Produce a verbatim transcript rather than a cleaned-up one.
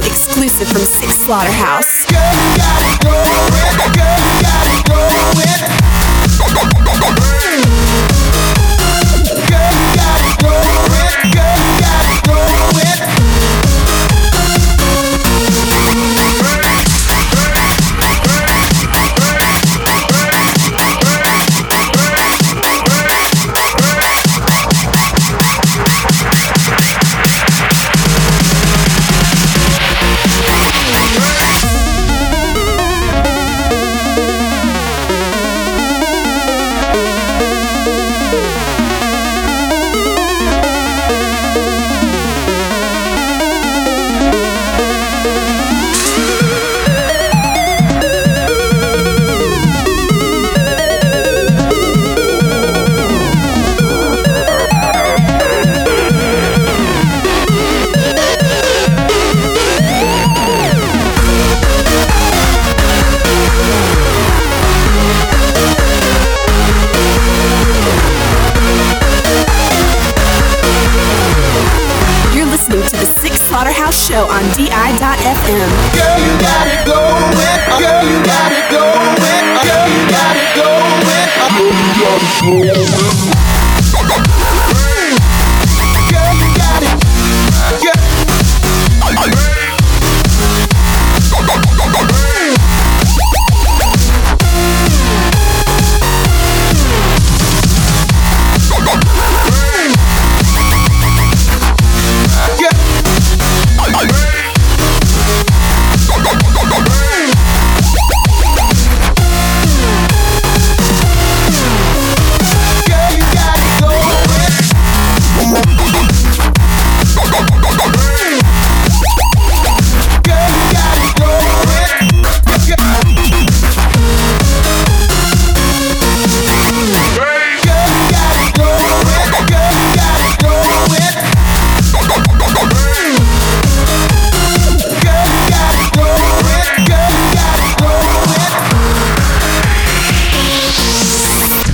exclusive from Six Slaughterhouse. Girl, you got it going. Girl, you got it going. Girl, you got it going. Girl, you got it going. Show on D I dot F M. Girl, you got it going. Girl, you got it going. Girl, you got it going. Girl, you got it going.